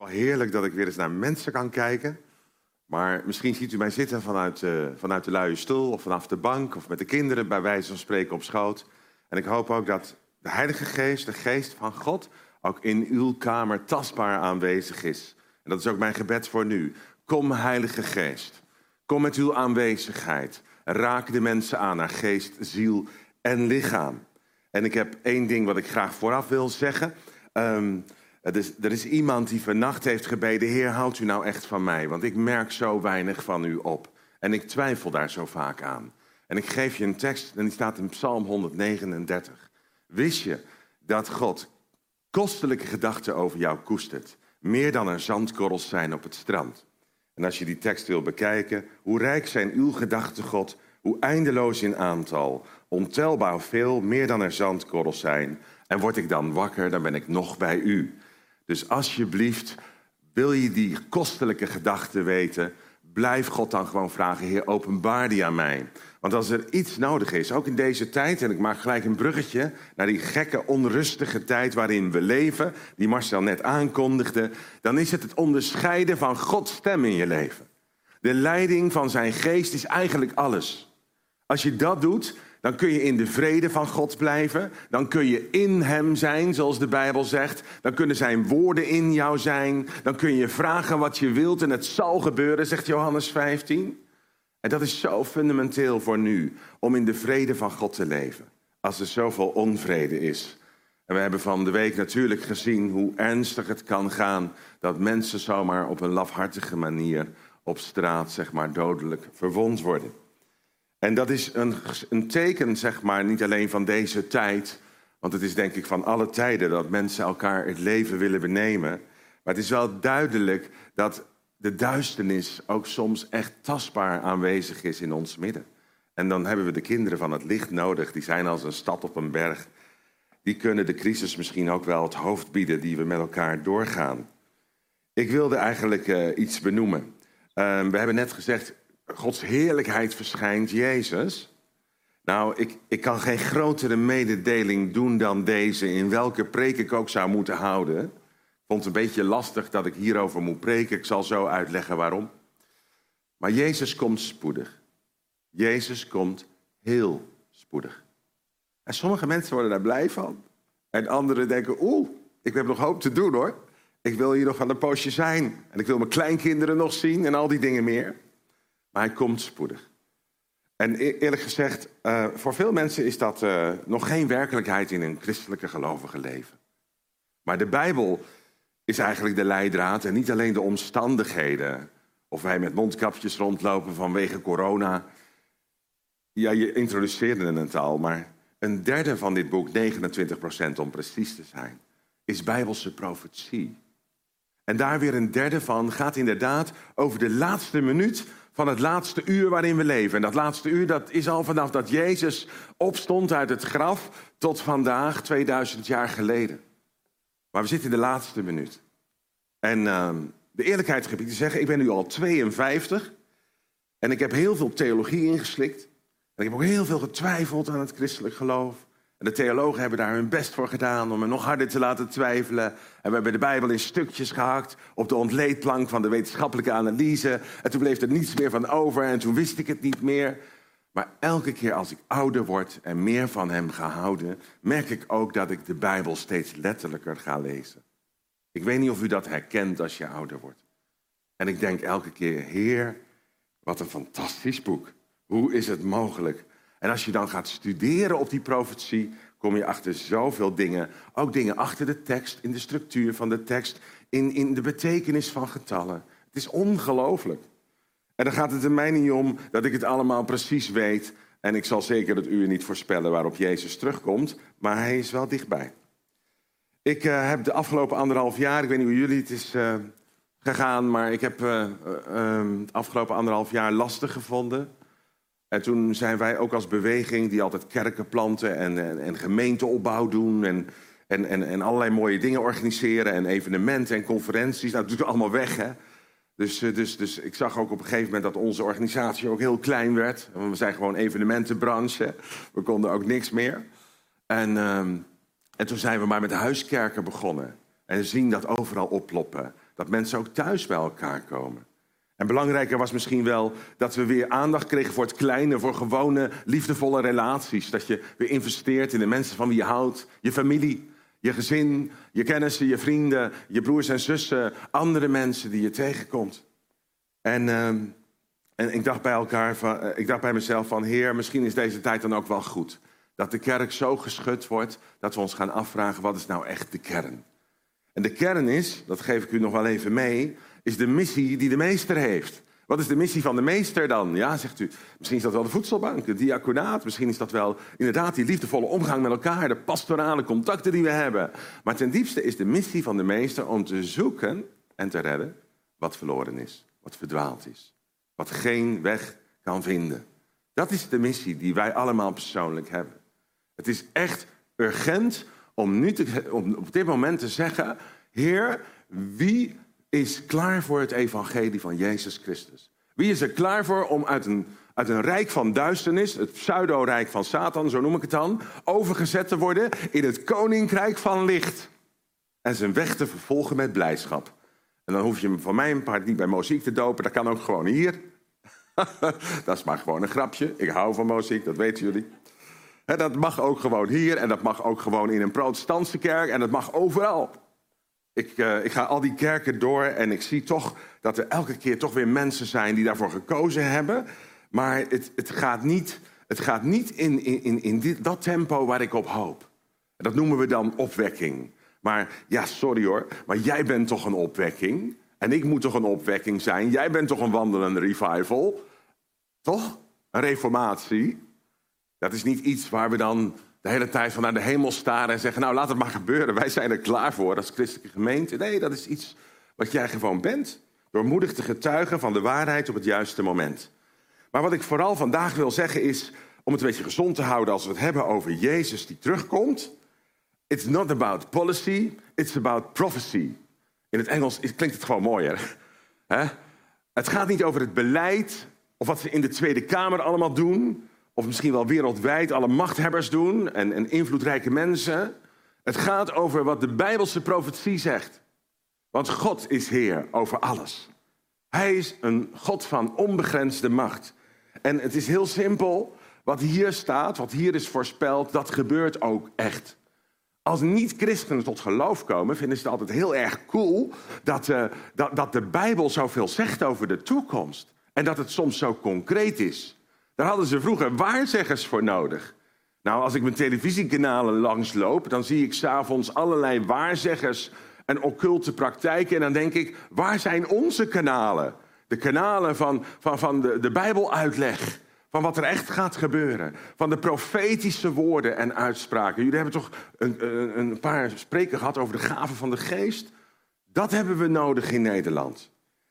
Heerlijk dat ik weer eens naar mensen kan kijken. Maar misschien ziet u mij zitten vanuit de luie stoel of vanaf de bank of met de kinderen bij wijze van spreken op schoot. En ik hoop ook dat de Heilige Geest, de Geest van God, ook in uw kamer tastbaar aanwezig is. En dat is ook mijn gebed voor nu. Kom, Heilige Geest. Kom met uw aanwezigheid. Raak de mensen aan naar geest, ziel en lichaam. En ik heb één ding wat ik graag vooraf wil zeggen. Er is iemand die vannacht heeft gebeden: Heer, houdt u nou echt van mij? Want ik merk zo weinig van u op. En ik twijfel daar zo vaak aan. En ik geef je een tekst en die staat in Psalm 139. Wist je dat God kostelijke gedachten over jou koestert? Meer dan er zandkorrels zijn op het strand. En als je die tekst wil bekijken, hoe rijk zijn uw gedachten, God, hoe eindeloos in aantal, ontelbaar veel, meer dan er zandkorrels zijn. En word ik dan wakker, dan ben ik nog bij u. Dus alsjeblieft, wil je die kostelijke gedachten weten, blijf God dan gewoon vragen: Heer, openbaar die aan mij. Want als er iets nodig is, ook in deze tijd, en ik maak gelijk een bruggetje naar die gekke, onrustige tijd waarin we leven, die Marcel net aankondigde, dan is het onderscheiden van Gods stem in je leven. De leiding van zijn geest is eigenlijk alles. Als je dat doet, dan kun je in de vrede van God blijven. Dan kun je in hem zijn, zoals de Bijbel zegt. Dan kunnen zijn woorden in jou zijn. Dan kun je vragen wat je wilt en het zal gebeuren, zegt Johannes 15. En dat is zo fundamenteel voor nu, om in de vrede van God te leven. Als er zoveel onvrede is. En we hebben van de week natuurlijk gezien hoe ernstig het kan gaan dat mensen zomaar op een lafhartige manier op straat, zeg maar, dodelijk verwond worden. En dat is een teken, zeg maar, niet alleen van deze tijd. Want het is denk ik van alle tijden dat mensen elkaar het leven willen benemen. Maar het is wel duidelijk dat de duisternis ook soms echt tastbaar aanwezig is in ons midden. En dan hebben we de kinderen van het licht nodig. Die zijn als een stad op een berg. Die kunnen de crisis misschien ook wel het hoofd bieden die we met elkaar doorgaan. Ik wilde eigenlijk iets benoemen. We hebben net gezegd, Gods heerlijkheid verschijnt, Jezus. Nou, ik kan geen grotere mededeling doen dan deze, in welke preek ik ook zou moeten houden. Ik vond het een beetje lastig dat ik hierover moet preken. Ik zal zo uitleggen waarom. Maar Jezus komt spoedig. Jezus komt heel spoedig. En sommige mensen worden daar blij van. En anderen denken: ik heb nog hoop te doen hoor. Ik wil hier nog van een poosje zijn. En ik wil mijn kleinkinderen nog zien en al die dingen meer. Maar hij komt spoedig. En eerlijk gezegd, voor veel mensen is dat nog geen werkelijkheid in een christelijke gelovige leven. Maar de Bijbel is eigenlijk de leidraad en niet alleen de omstandigheden. Of wij met mondkapjes rondlopen vanwege corona. Ja, je introduceerde het al, maar een derde van dit boek, 29% om precies te zijn, is Bijbelse profetie. En daar weer een derde van gaat inderdaad over de laatste minuut van het laatste uur waarin we leven. En dat laatste uur, dat is al vanaf dat Jezus opstond uit het graf tot vandaag, 2000 jaar geleden. Maar we zitten in de laatste minuut. En de eerlijkheid gebied te zeggen, ik ben nu al 52. En ik heb heel veel theologie ingeslikt. En ik heb ook heel veel getwijfeld aan het christelijk geloof. En de theologen hebben daar hun best voor gedaan om me nog harder te laten twijfelen. En we hebben de Bijbel in stukjes gehakt op de ontleedplank van de wetenschappelijke analyse. En toen bleef er niets meer van over en toen wist ik het niet meer. Maar elke keer als ik ouder word en meer van hem ga houden, merk ik ook dat ik de Bijbel steeds letterlijker ga lezen. Ik weet niet of u dat herkent als je ouder wordt. En ik denk elke keer: Heer, wat een fantastisch boek. Hoe is het mogelijk? En als je dan gaat studeren op die profetie, kom je achter zoveel dingen. Ook dingen achter de tekst, in de structuur van de tekst, in de betekenis van getallen. Het is ongelooflijk. En dan gaat het er mij niet om dat ik het allemaal precies weet. En ik zal zeker het uur niet voorspellen waarop Jezus terugkomt, maar hij is wel dichtbij. Ik heb de afgelopen 1,5 jaar, ik weet niet hoe jullie het is gegaan, maar ik heb het afgelopen 1,5 jaar lastig gevonden. En toen zijn wij ook als beweging die altijd kerken planten en gemeenteopbouw doen en allerlei mooie dingen organiseren en evenementen en conferenties. Nou, dat doet het allemaal weg, hè. Dus ik zag ook op een gegeven moment dat onze organisatie ook heel klein werd. We zijn gewoon evenementenbranche. We konden ook niks meer. En toen zijn we maar met huiskerken begonnen. En zien dat overal opploppen. dat mensen ook thuis bij elkaar komen. En belangrijker was misschien wel dat we weer aandacht kregen voor het kleine, voor gewone, liefdevolle relaties. Dat je weer investeert in de mensen van wie je houdt, je familie, je gezin, je kennissen, je vrienden, je broers en zussen, andere mensen die je tegenkomt. En ik dacht bij mezelf van, Heer, misschien is deze tijd dan ook wel goed. Dat de kerk zo geschud wordt, dat we ons gaan afvragen, wat is nou echt de kern? En de kern is, dat geef ik u nog wel even mee, is de missie die de meester heeft. Wat is de missie van de meester dan? Ja, zegt u, misschien is dat wel de voedselbank, het diaconaat. Misschien is dat wel inderdaad die liefdevolle omgang met elkaar, de pastorale contacten die we hebben. Maar ten diepste is de missie van de meester om te zoeken en te redden wat verloren is, wat verdwaald is. Wat geen weg kan vinden. Dat is de missie die wij allemaal persoonlijk hebben. Het is echt urgent om op dit moment te zeggen, Heer, wie is klaar voor het evangelie van Jezus Christus? Wie is er klaar voor om uit een rijk van duisternis, het pseudo-rijk van Satan, zo noem ik het dan, overgezet te worden in het koninkrijk van licht? En zijn weg te vervolgen met blijdschap. En dan hoef je hem van mijn part niet bij Mozaïek te dopen, dat kan ook gewoon hier. Dat is maar gewoon een grapje. Ik hou van Mozaïek, dat weten jullie. Dat mag ook gewoon hier en dat mag ook gewoon in een protestantse kerk en dat mag overal. Ik ga al die kerken door en ik zie toch dat er elke keer toch weer mensen zijn die daarvoor gekozen hebben. Maar het gaat niet in dat tempo waar ik op hoop. Dat noemen we dan opwekking. Maar ja, sorry hoor, maar jij bent toch een opwekking? En ik moet toch een opwekking zijn? Jij bent toch een wandelende revival? Toch? Een reformatie? Dat is niet iets waar we dan de hele tijd van naar de hemel staren en zeggen, nou laat het maar gebeuren. Wij zijn er klaar voor als christelijke gemeente. Nee, dat is iets wat jij gewoon bent. Door moedig te getuigen van de waarheid op het juiste moment. Maar wat ik vooral vandaag wil zeggen is, om het een beetje gezond te houden als we het hebben over Jezus die terugkomt. It's not about policy, it's about prophecy. In het Engels klinkt het gewoon mooier. Het gaat niet over het beleid of wat ze in de Tweede Kamer allemaal doen. Of misschien wel wereldwijd alle machthebbers doen en invloedrijke mensen. Het gaat over wat de Bijbelse profetie zegt. Want God is Heer over alles. Hij is een God van onbegrensde macht. En het is heel simpel. Wat hier staat, wat hier is voorspeld, dat gebeurt ook echt. Als niet-christenen tot geloof komen, vinden ze het altijd heel erg cool dat de Bijbel zoveel zegt over de toekomst. En dat het soms zo concreet is. Daar hadden ze vroeger waarzeggers voor nodig. Nou, als ik mijn televisiekanalen langsloop, dan zie ik 's avonds allerlei waarzeggers en occulte praktijken. En dan denk ik, waar zijn onze kanalen? De kanalen van de Bijbeluitleg. Van wat er echt gaat gebeuren. Van de profetische woorden en uitspraken. Jullie hebben toch een paar spreken gehad over de gaven van de geest? Dat hebben we nodig in Nederland.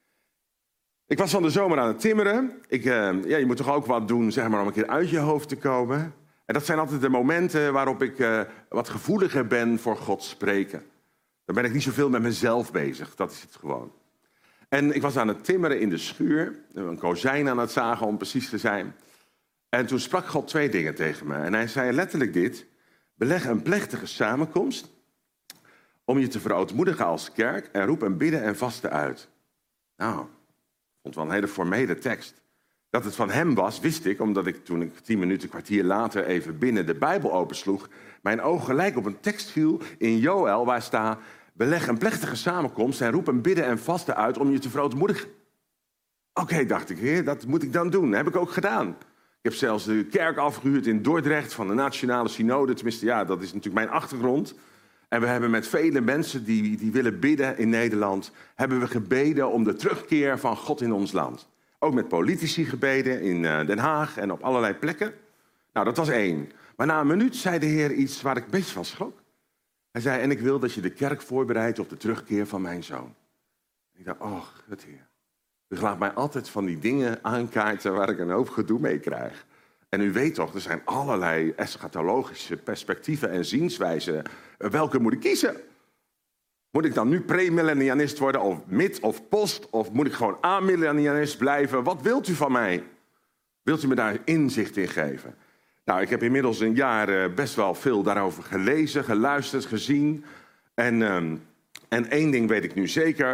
Ik was van de zomer aan het timmeren. Je moet toch ook wat doen, zeg maar, om een keer uit je hoofd te komen. En dat zijn altijd de momenten waarop ik wat gevoeliger ben voor God spreken. Dan ben ik niet zoveel met mezelf bezig, dat is het gewoon. En ik was aan het timmeren in de schuur, een kozijn aan het zagen om precies te zijn. En toen sprak God 2 dingen tegen me. En hij zei letterlijk dit: beleg een plechtige samenkomst om je te verootmoedigen als kerk en roep een bidden en vasten uit. Nou, ik vond wel een hele formele tekst. Dat het van hem was, wist ik, omdat ik toen ik 10 minuten, kwartier later even binnen de Bijbel opensloeg, mijn oog gelijk op een tekst viel in Joël waar staat: beleg een plechtige samenkomst en roep een bidden en vasten uit om je te verootmoedigen. Oké, dacht ik, Heer, dat moet ik dan doen. Dat heb ik ook gedaan. Ik heb zelfs de kerk afgehuurd in Dordrecht van de Nationale Synode. Tenminste, ja, dat is natuurlijk mijn achtergrond. En we hebben met vele mensen die willen bidden in Nederland, hebben we gebeden om de terugkeer van God in ons land. Ook met politici gebeden in Den Haag en op allerlei plekken. Nou, dat was 1. Maar na een minuut zei de Heer iets waar ik een beetje van schrok. Hij zei, en ik wil dat je de kerk voorbereidt op de terugkeer van mijn zoon. En ik dacht, oh, het Heer. U laat mij altijd van die dingen aankaarten waar ik een hoop gedoe mee krijg. En u weet toch, er zijn allerlei eschatologische perspectieven en zienswijzen. Welke moet ik kiezen? Moet ik dan nu premillennialist worden of mid of post? Of moet ik gewoon amillennialist blijven? Wat wilt u van mij? Wilt u me daar inzicht in geven? Nou, ik heb inmiddels een jaar best wel veel daarover gelezen, geluisterd, gezien. En 1 ding weet ik nu zeker.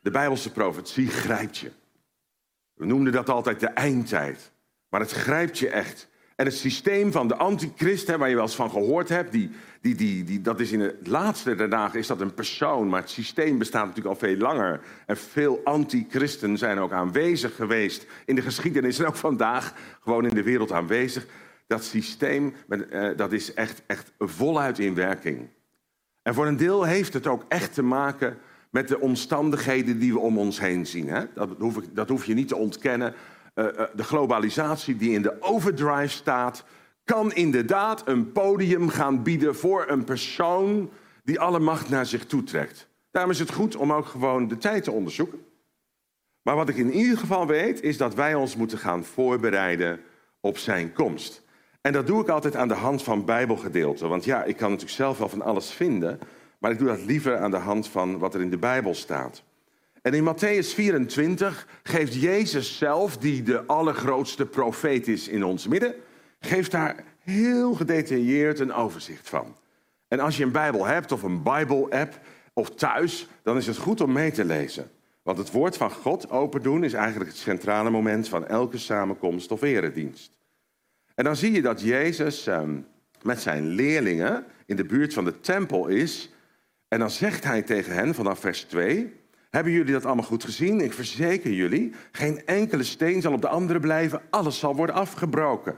De Bijbelse profetie grijpt je. We noemden dat altijd de eindtijd. Maar het grijpt je echt. En het systeem van de antichrist, waar je wel eens van gehoord hebt, dat is in het laatste der dagen is dat een persoon. Maar het systeem bestaat natuurlijk al veel langer. En veel antichristen zijn ook aanwezig geweest in de geschiedenis. En ook vandaag gewoon in de wereld aanwezig. Dat systeem, dat is echt voluit in werking. En voor een deel heeft het ook echt te maken met de omstandigheden die we om ons heen zien. Hè? Dat hoef je niet te ontkennen. De globalisatie die in de overdrive staat, kan inderdaad een podium gaan bieden voor een persoon die alle macht naar zich toetrekt. Daarom is het goed om ook gewoon de tijd te onderzoeken. Maar wat ik in ieder geval weet, is dat wij ons moeten gaan voorbereiden op zijn komst. En dat doe ik altijd aan de hand van Bijbelgedeelten. Want ja, ik kan natuurlijk zelf wel van alles vinden, maar ik doe dat liever aan de hand van wat er in de Bijbel staat. En in Mattheüs 24 geeft Jezus zelf, die de allergrootste profeet is in ons midden, geeft daar heel gedetailleerd een overzicht van. En als je een Bijbel hebt of een Bijbel-app of thuis, dan is het goed om mee te lezen. Want het woord van God open doen is eigenlijk het centrale moment van elke samenkomst of eredienst. En dan zie je dat Jezus met zijn leerlingen in de buurt van de tempel is. En dan zegt hij tegen hen vanaf vers 2... Hebben jullie dat allemaal goed gezien? Ik verzeker jullie, geen enkele steen zal op de andere blijven. Alles zal worden afgebroken.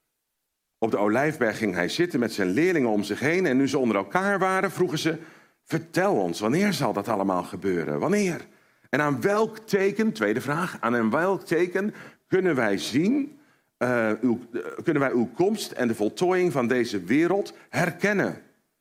Op de Olijfberg ging hij zitten met zijn leerlingen om zich heen. En nu ze onder elkaar waren, vroegen ze, vertel ons, wanneer zal dat allemaal gebeuren? Wanneer? En aan welk teken, tweede vraag, aan welk teken kunnen wij zien, kunnen wij uw komst en de voltooiing van deze wereld herkennen?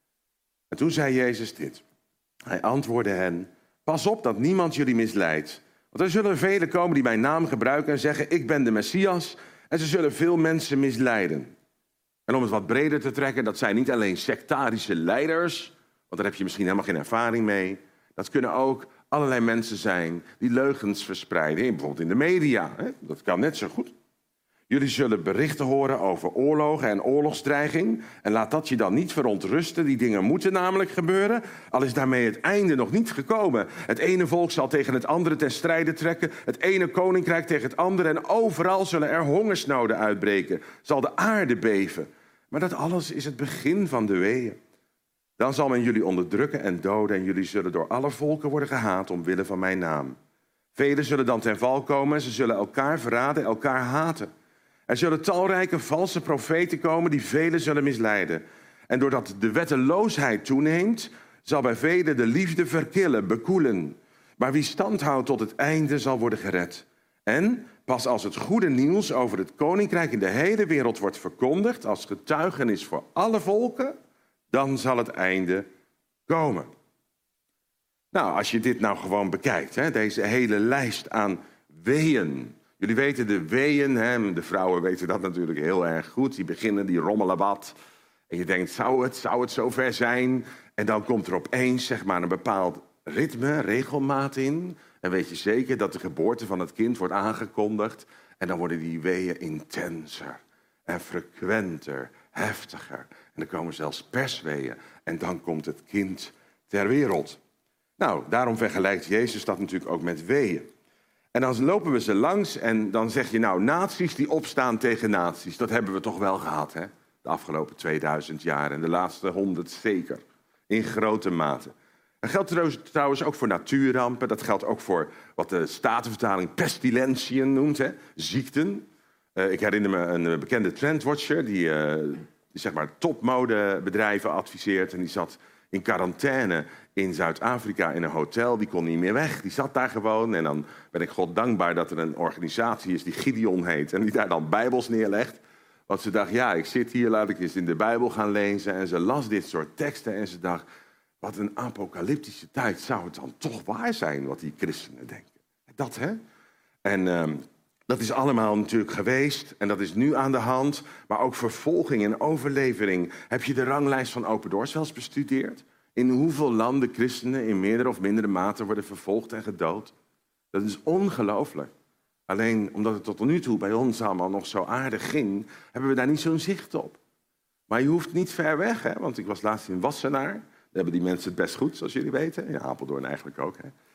En toen zei Jezus dit. Hij antwoordde hen, pas op dat niemand jullie misleidt. Want er zullen velen komen die mijn naam gebruiken en zeggen, ik ben de Messias. En ze zullen veel mensen misleiden. En om het wat breder te trekken, dat zijn niet alleen sectarische leiders, want daar heb je misschien helemaal geen ervaring mee. Dat kunnen ook allerlei mensen zijn die leugens verspreiden, bijvoorbeeld in de media. Dat kan net zo goed. Jullie zullen berichten horen over oorlogen en oorlogsdreiging. En laat dat je dan niet verontrusten. Die dingen moeten namelijk gebeuren. Al is daarmee het einde nog niet gekomen. Het ene volk zal tegen het andere ten strijde trekken. Het ene koninkrijk tegen het andere. En overal zullen er hongersnoden uitbreken. Zal de aarde beven. Maar dat alles is het begin van de weeën. Dan zal men jullie onderdrukken en doden. En jullie zullen door alle volken worden gehaat omwille van mijn naam. Velen zullen dan ten val komen. En ze zullen elkaar verraden, elkaar haten. Er zullen talrijke valse profeten komen die velen zullen misleiden. En doordat de wetteloosheid toeneemt, zal bij velen de liefde verkillen, bekoelen. Maar wie stand houdt tot het einde zal worden gered. En pas als het goede nieuws over het koninkrijk in de hele wereld wordt verkondigd, als getuigenis voor alle volken, dan zal het einde komen. Nou, als je dit nou gewoon bekijkt, deze hele lijst aan weeën. Jullie weten de weeën, de vrouwen weten dat natuurlijk heel erg goed. Die beginnen, die rommelen wat. En je denkt, zou het zover zijn? En dan komt er opeens een bepaald ritme, regelmaat in. En weet je zeker dat de geboorte van het kind wordt aangekondigd. En dan worden die weeën intenser en frequenter, heftiger. En er komen zelfs persweeën. En dan komt het kind ter wereld. Nou, daarom vergelijkt Jezus dat natuurlijk ook met weeën. En dan lopen we ze langs en dan zeg je, nou, naties die opstaan tegen naties. Dat hebben we toch wel gehad, hè? De afgelopen 2000 jaar en de laatste 100 zeker. In grote mate. Dat geldt trouwens ook voor natuurrampen. Dat geldt ook voor wat de Statenvertaling pestilentiën noemt, hè? Ziekten. Ik herinner me een bekende trendwatcher die topmodebedrijven adviseert. En die zat in quarantaine in Zuid-Afrika in een hotel. Die kon niet meer weg. Die zat daar gewoon. En dan ben ik God dankbaar dat er een organisatie is die Gideon heet. En die daar dan bijbels neerlegt. Want ze dacht, ja, ik zit hier, laat ik eens in de Bijbel gaan lezen. En ze las dit soort teksten en ze dacht, wat een apocalyptische tijd zou het dan toch waar zijn wat die christenen denken. Dat, hè? En dat is allemaal natuurlijk geweest en dat is nu aan de hand. Maar ook vervolging en overlevering. Heb je de ranglijst van Open Doors wel eens bestudeerd? In hoeveel landen christenen in meerdere of mindere mate worden vervolgd en gedood? Dat is ongelooflijk. Alleen omdat het tot nu toe bij ons allemaal nog zo aardig ging, hebben we daar niet zo'n zicht op. Maar je hoeft niet ver weg, hè? Want ik was laatst in Wassenaar. Daar hebben die mensen het best goed, zoals jullie weten. In Apeldoorn eigenlijk ook, hè?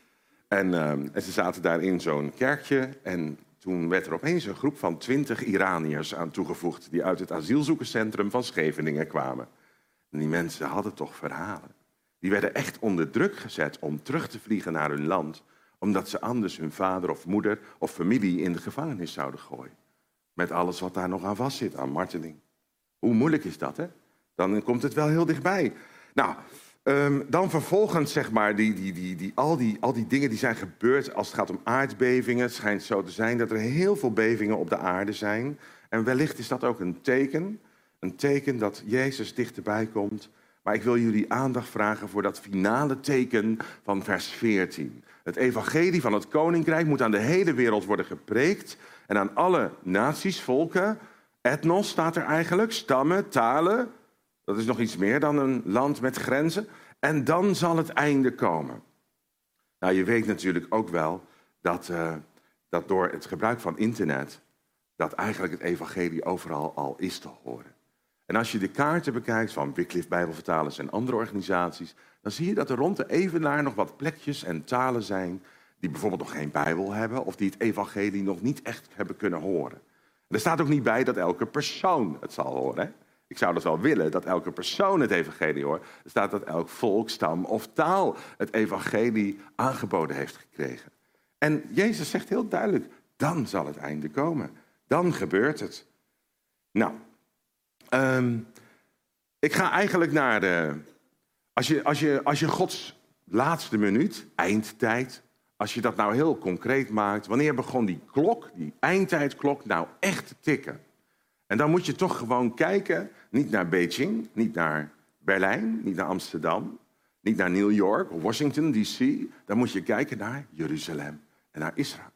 En ze zaten daar in zo'n kerkje. En toen werd er opeens een groep van 20 Iraniërs aan toegevoegd, die uit het asielzoekerscentrum van Scheveningen kwamen. En die mensen hadden toch verhalen. Die werden echt onder druk gezet om terug te vliegen naar hun land, omdat ze anders hun vader of moeder of familie in de gevangenis zouden gooien. Met alles wat daar nog aan vastzit, aan marteling. Hoe moeilijk is dat, hè? Dan komt het wel heel dichtbij. Nou, dan vervolgens, zeg maar, al die dingen die zijn gebeurd als het gaat om aardbevingen. Het schijnt zo te zijn dat er heel veel bevingen op de aarde zijn. En wellicht is dat ook een teken dat Jezus dichterbij komt. Maar ik wil jullie aandacht vragen voor dat finale teken van vers 14. Het evangelie van het koninkrijk moet aan de hele wereld worden gepreekt. En aan alle naties, volken, etnos staat er eigenlijk, stammen, talen. Dat is nog iets meer dan een land met grenzen. En dan zal het einde komen. Nou, je weet natuurlijk ook wel dat door het gebruik van internet, dat eigenlijk het evangelie overal al is te horen. En als je de kaarten bekijkt van Wycliffe Bijbelvertalers en andere organisaties, dan zie je dat er rond de Evenaar nog wat plekjes en talen zijn die bijvoorbeeld nog geen Bijbel hebben of die het evangelie nog niet echt hebben kunnen horen. En er staat ook niet bij dat elke persoon het zal horen. Hè? Ik zou dat wel willen, dat elke persoon het evangelie hoort. Er staat dat elk volk, stam of taal het evangelie aangeboden heeft gekregen. En Jezus zegt heel duidelijk, dan zal het einde komen. Dan gebeurt het. Nou, ik ga eigenlijk naar de... Als je Gods laatste minuut, eindtijd, als je dat nou heel concreet maakt, wanneer begon die klok, die eindtijdklok, nou echt te tikken? En dan moet je toch gewoon kijken, niet naar Beijing, niet naar Berlijn, niet naar Amsterdam, niet naar New York of Washington D.C. Dan moet je kijken naar Jeruzalem en naar Israël.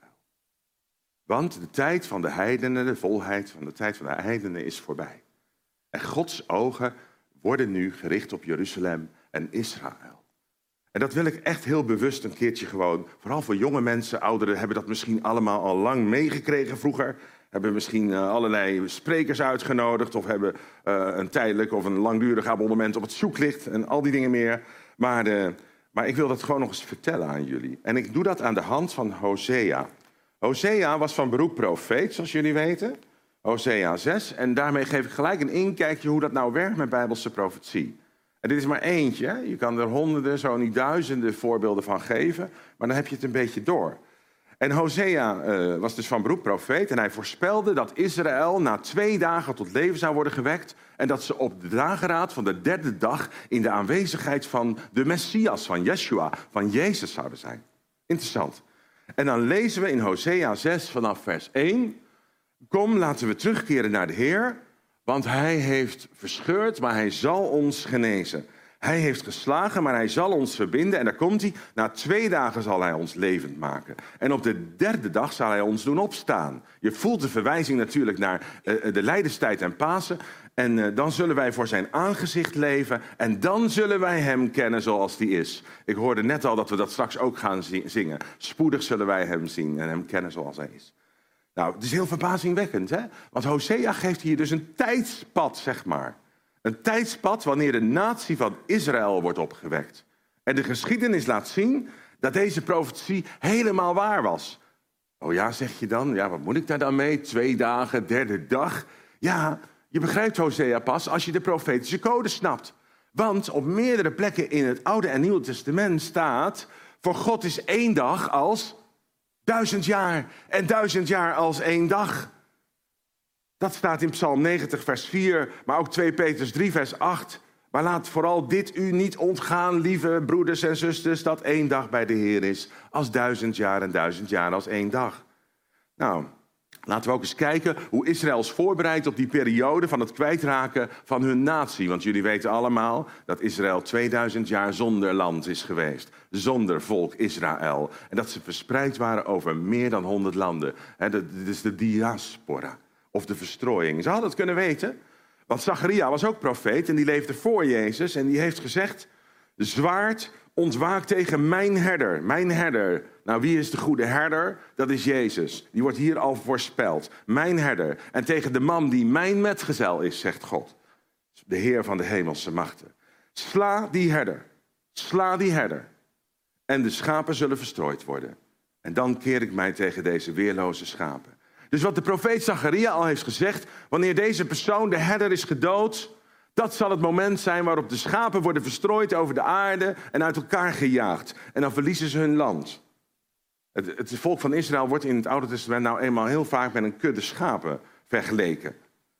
Want de tijd van de heidenen, de volheid van de tijd van de heidenen is voorbij. En Gods ogen worden nu gericht op Jeruzalem en Israël. En dat wil ik echt heel bewust een keertje gewoon, vooral voor jonge mensen, ouderen hebben dat misschien allemaal al lang meegekregen vroeger. Hebben misschien allerlei sprekers uitgenodigd of hebben een tijdelijk of een langdurig abonnement op het zoeklicht en al die dingen meer. Maar ik wil dat gewoon nog eens vertellen aan jullie. En ik doe dat aan de hand van Hosea. Hosea was van beroep profeet, zoals jullie weten. Hosea 6. En daarmee geef ik gelijk een inkijkje hoe dat nou werkt met Bijbelse profetie. En dit is maar eentje. Hè? Je kan er honderden, zo niet duizenden voorbeelden van geven. Maar dan heb je het een beetje door. En Hosea was dus van beroep profeet. En hij voorspelde dat Israël na 2 dagen tot leven zou worden gewekt. En dat ze op de dageraad van de 3e dag in de aanwezigheid van de Messias, van Yeshua, van Jezus zouden zijn. Interessant. En dan lezen we in Hosea 6 vanaf vers 1. Kom, laten we terugkeren naar de Heer, want hij heeft verscheurd, maar hij zal ons genezen. Hij heeft geslagen, maar hij zal ons verbinden. En daar komt hij, na 2 dagen zal hij ons levend maken. En op de 3e dag zal hij ons doen opstaan. Je voelt de verwijzing natuurlijk naar de lijdenstijd en Pasen. En dan zullen wij voor zijn aangezicht leven. En dan zullen wij hem kennen zoals hij is. Ik hoorde net al dat we dat straks ook gaan zingen. Spoedig zullen wij hem zien en hem kennen zoals hij is. Nou, het is heel verbazingwekkend, hè? Want Hosea geeft hier dus een tijdspad, zeg maar. Een tijdspad wanneer de natie van Israël wordt opgewekt. En de geschiedenis laat zien dat deze profetie helemaal waar was. Oh ja, zeg je dan? Ja, wat moet ik daar dan mee? 2 dagen, 3e dag? Ja, je begrijpt Hosea pas als je de profetische code snapt. Want op meerdere plekken in het Oude en Nieuwe Testament staat, voor God is 1 dag als 1000 jaar en 1000 jaar als 1 dag. Dat staat in Psalm 90 vers 4, maar ook 2 Petrus 3 vers 8. Maar laat vooral dit u niet ontgaan, lieve broeders en zusters, dat 1 dag bij de Heer is als 1000 jaar en 1000 jaar als 1 dag. Nou, laten we ook eens kijken hoe Israël is voorbereid op die periode van het kwijtraken van hun natie. Want jullie weten allemaal dat Israël 2000 jaar zonder land is geweest. Zonder volk Israël. En dat ze verspreid waren over meer dan 100 landen. Dit is de diaspora. Of de verstrooiing. Ze hadden het kunnen weten. Want Zacharia was ook profeet en die leefde voor Jezus. En die heeft gezegd, de zwaard ontwaakt tegen mijn herder. Mijn herder. Nou, wie is de goede herder? Dat is Jezus. Die wordt hier al voorspeld. Mijn herder. En tegen de man die mijn metgezel is, zegt God. De Heer van de hemelse machten. Sla die herder. Sla die herder. en de schapen zullen verstrooid worden. En dan keer ik mij tegen deze weerloze schapen. Dus wat de profeet Zacharia al heeft gezegd, wanneer deze persoon, de herder, is gedood, dat zal het moment zijn waarop de schapen worden verstrooid over de aarde en uit elkaar gejaagd. En dan verliezen ze hun land. Het volk van Israël wordt in het Oude Testament nou eenmaal heel vaak met een kudde schapen vergeleken.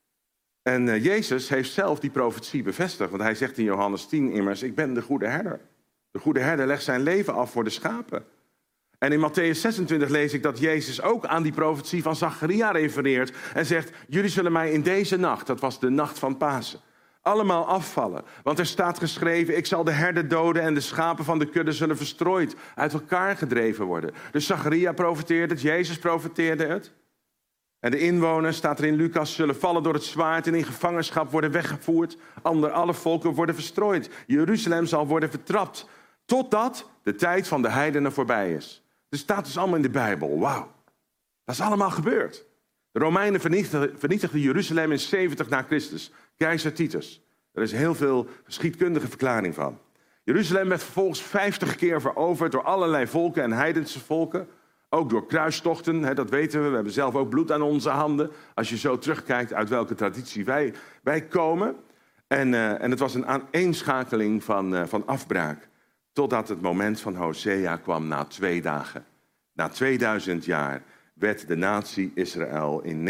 En Jezus heeft zelf die profetie bevestigd, want hij zegt in Johannes 10 immers, ik ben de goede herder. De goede herder legt zijn leven af voor de schapen. En in Mattheüs 26 lees ik dat Jezus ook aan die profetie van Zacharia refereert en zegt, jullie zullen mij in deze nacht, dat was de nacht van Pasen, allemaal afvallen. Want er staat geschreven, ik zal de herder doden en de schapen van de kudde zullen verstrooid, uit elkaar gedreven worden. Dus Zacharia profeteerde het, Jezus profeteerde het. En de inwoners, staat er in Lucas, zullen vallen door het zwaard en in gevangenschap worden weggevoerd. Alle volken worden verstrooid. Jeruzalem zal worden vertrapt, totdat de tijd van de heidenen voorbij is. Dus staat dus allemaal in de Bijbel. Wauw, dat is allemaal gebeurd. De Romeinen vernietigden Jeruzalem in 70 na Christus. Keizer Titus. Er is heel veel geschiedkundige verklaring van. Jeruzalem werd vervolgens 50 keer veroverd door allerlei volken en heidense volken. Ook door kruistochten, dat weten we. We hebben zelf ook bloed aan onze handen. Als je zo terugkijkt uit welke traditie wij komen. En het was een aaneenschakeling van afbraak. Totdat het moment van Hosea kwam na 2 dagen. Na 2000 jaar werd de natie Israël in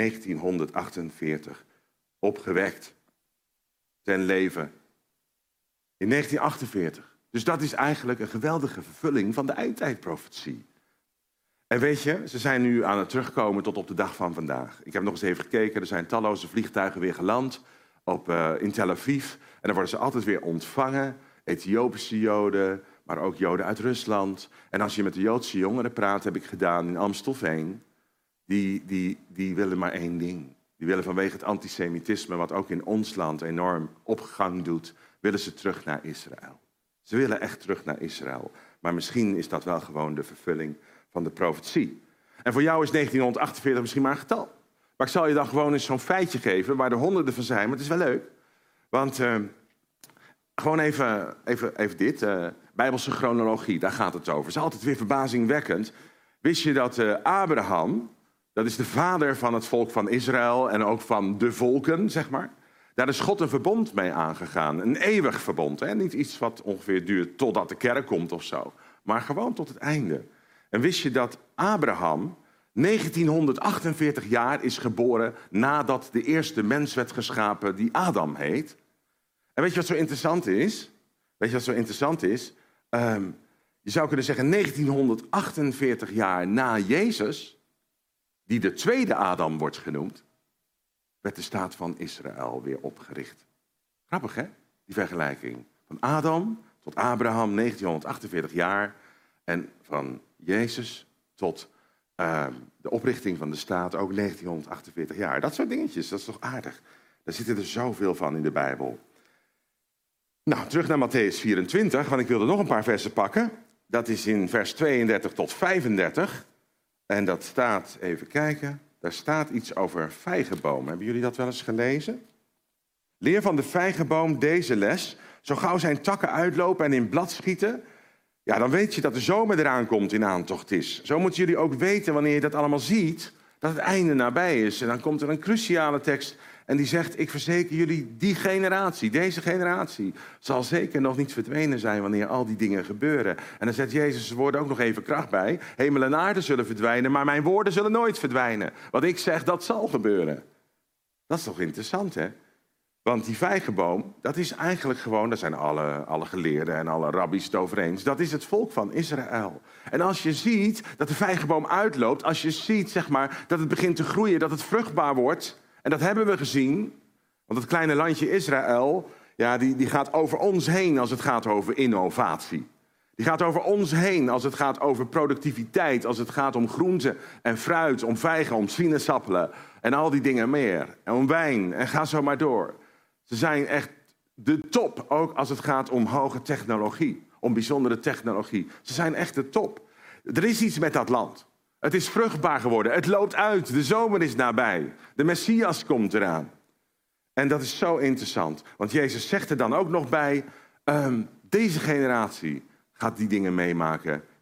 1948 opgewekt. Ten leven. In 1948. Dus dat is eigenlijk een geweldige vervulling van de eindtijdprofetie. En weet je, ze zijn nu aan het terugkomen tot op de dag van vandaag. Ik heb nog eens even gekeken, er zijn talloze vliegtuigen weer geland in Tel Aviv. En dan worden ze altijd weer ontvangen. Ethiopische Joden, maar ook Joden uit Rusland. En als je met de Joodse jongeren praat, heb ik gedaan in Amstelveen. Die willen maar één ding. Die willen vanwege het antisemitisme, wat ook in ons land enorm opgang doet, willen ze terug naar Israël. Ze willen echt terug naar Israël. Maar misschien is dat wel gewoon de vervulling van de profetie. En voor jou is 1948 misschien maar een getal. Maar ik zal je dan gewoon eens zo'n feitje geven, waar er honderden van zijn. Maar het is wel leuk. Want gewoon even dit. Bijbelse chronologie, daar gaat het over. Het is altijd weer verbazingwekkend. Wist je dat Abraham, dat is de vader van het volk van Israël en ook van de volken, zeg maar. Daar is God een verbond mee aangegaan. Een eeuwig verbond. Hè? Niet iets wat ongeveer duurt totdat de kerk komt of zo. Maar gewoon tot het einde. En wist je dat Abraham 1948 jaar is geboren nadat de eerste mens werd geschapen die Adam heet? En weet je wat zo interessant is? Je zou kunnen zeggen 1948 jaar na Jezus, die de tweede Adam wordt genoemd, werd de staat van Israël weer opgericht. Grappig, hè? Die vergelijking. Van Adam tot Abraham, 1948 jaar. En van Jezus tot de oprichting van de staat, ook 1948 jaar. Dat soort dingetjes, dat is toch aardig. Daar zitten er zoveel van in de Bijbel. Nou, terug naar Mattheüs 24, want ik wilde nog een paar versen pakken. Dat is in vers 32 tot 35. En dat staat, even kijken, daar staat iets over vijgenboom. Hebben jullie dat wel eens gelezen? Leer van de vijgenboom deze les. Zo gauw zijn takken uitlopen en in blad schieten, ja, dan weet je dat de zomer eraan komt in aantocht is. Zo moeten jullie ook weten, wanneer je dat allemaal ziet, dat het einde nabij is. En dan komt er een cruciale tekst en die zegt, ik verzeker jullie, deze generatie, zal zeker nog niet verdwenen zijn wanneer al die dingen gebeuren. En dan zet Jezus zijn woorden ook nog even kracht bij. Hemel en aarde zullen verdwijnen, maar mijn woorden zullen nooit verdwijnen. Wat ik zeg, dat zal gebeuren. Dat is toch interessant, hè? Want die vijgenboom, dat is eigenlijk gewoon, daar zijn alle geleerden en alle rabbies het over eens, dat is het volk van Israël. En als je ziet dat de vijgenboom uitloopt, als je ziet, zeg maar, dat het begint te groeien, dat het vruchtbaar wordt, en dat hebben we gezien, want het kleine landje Israël, ja, die gaat over ons heen als het gaat over innovatie. Die gaat over ons heen als het gaat over productiviteit, als het gaat om groenten en fruit, om vijgen, om sinaasappelen en al die dingen meer. En om wijn en ga zo maar door. Ze zijn echt de top, ook als het gaat om hoge technologie, om bijzondere technologie. Ze zijn echt de top. Er is iets met dat land. Het is vruchtbaar geworden, het loopt uit, de zomer is nabij. De Messias komt eraan. En dat is zo interessant, want Jezus zegt er dan ook nog bij, deze generatie gaat die dingen meemaken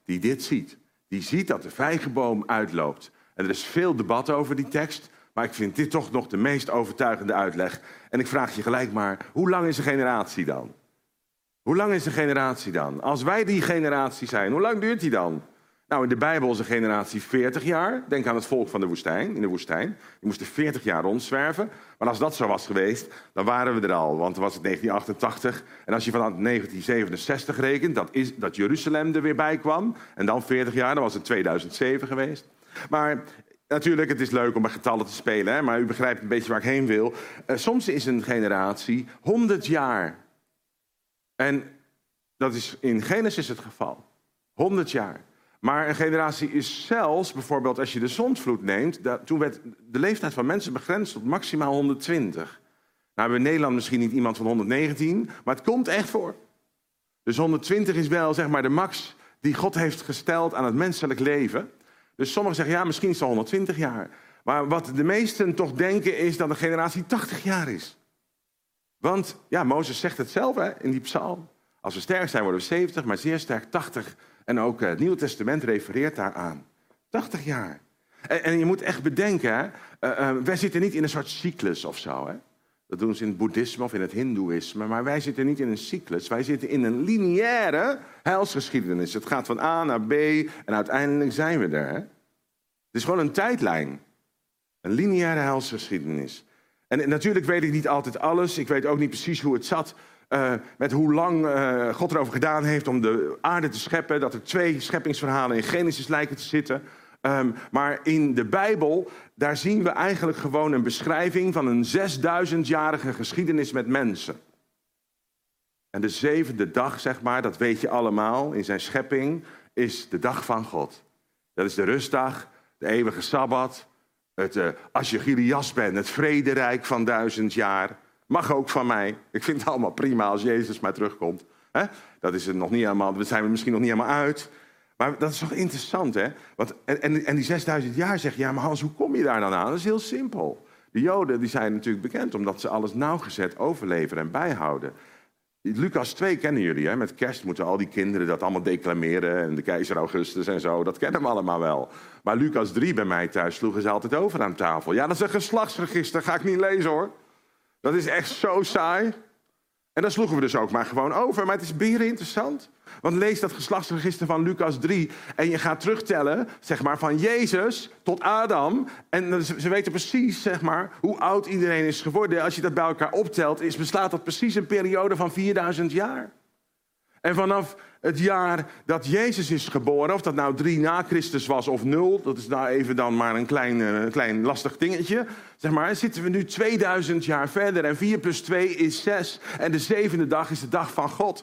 die dit ziet. Die ziet dat de vijgenboom uitloopt. En er is veel debat over die tekst, maar ik vind dit toch nog de meest overtuigende uitleg. En ik vraag je gelijk maar, hoe lang is een generatie dan? Hoe lang is een generatie dan? Als wij die generatie zijn, hoe lang duurt die dan? Nou, in de Bijbel is een generatie 40 jaar. Denk aan het volk van de woestijn, in de woestijn. Die moesten 40 jaar rondzwerven. Maar als dat zo was geweest, dan waren we er al. Want dan was het 1988. En als je vanaf 1967 rekent, dat Jeruzalem er weer bij kwam. En dan 40 jaar, dan was het 2007 geweest. Maar natuurlijk, het is leuk om met getallen te spelen. Hè? Maar u begrijpt een beetje waar ik heen wil. Soms is een generatie 100 jaar. En dat is in Genesis het geval. 100 jaar. Maar een generatie is zelfs, bijvoorbeeld als je de zondvloed neemt, toen werd de leeftijd van mensen begrensd tot maximaal 120. Nou hebben we in Nederland misschien niet iemand van 119, maar het komt echt voor. Dus 120 is wel zeg maar de max die God heeft gesteld aan het menselijk leven. Dus sommigen zeggen, ja, misschien is het al 120 jaar. Maar wat de meesten toch denken is dat een generatie 80 jaar is. Want, ja, Mozes zegt het zelf hè, in die psalm. Als we sterk zijn worden we 70, maar zeer sterk 80. En ook het Nieuwe Testament refereert daaraan. 80 jaar. En je moet echt bedenken, wij zitten niet in een soort cyclus of zo. Hè? Dat doen ze in het boeddhisme of in het hindoeïsme. Maar wij zitten niet in een cyclus. Wij zitten in een lineaire heilsgeschiedenis. Het gaat van A naar B en uiteindelijk zijn we er. Hè? Het is gewoon een tijdlijn. Een lineaire heilsgeschiedenis. En natuurlijk weet ik niet altijd alles. Ik weet ook niet precies hoe het zat met hoe lang God erover gedaan heeft om de aarde te scheppen. Dat er 2 scheppingsverhalen in Genesis lijken te zitten. Maar in de Bijbel, daar zien we eigenlijk gewoon een beschrijving van een 6000-jarige geschiedenis met mensen. En de 7e dag, zeg maar, dat weet je allemaal, in zijn schepping, is de dag van God. Dat is de rustdag, de eeuwige Sabbat. Als je Gilias bent, het vrederijk van 1000 jaar. Mag ook van mij. Ik vind het allemaal prima als Jezus maar terugkomt. Hè? Dat is het nog niet helemaal, daar zijn we misschien nog niet helemaal uit. Maar dat is toch interessant, hè? En die 6000 jaar zeg je, ja, maar Hans, hoe kom je daar dan aan? Dat is heel simpel. De Joden die zijn natuurlijk bekend omdat ze alles nauwgezet overleveren en bijhouden. Lucas 2 kennen jullie, hè? Met kerst moeten al die kinderen dat allemaal declameren. En de keizer Augustus en zo, dat kennen we allemaal wel. Maar Lucas 3 bij mij thuis sloegen ze altijd over aan tafel. Ja, dat is een geslachtsregister, ga ik niet lezen hoor. Dat is echt zo saai. En dat sloegen we dus ook maar gewoon over. Maar het is beren interessant. Want lees dat geslachtsregister van Lucas 3... en je gaat terugtellen, zeg maar, van Jezus tot Adam. En ze weten precies, zeg maar, hoe oud iedereen is geworden. Als je dat bij elkaar optelt, beslaat dat precies een periode van 4000 jaar. En vanaf het jaar dat Jezus is geboren, of dat nou 3 na Christus was of 0... dat is nou even dan maar een klein lastig dingetje. Zeg maar, zitten we nu 2000 jaar verder en 4 plus 2 is 6. En de 7e dag is de dag van God.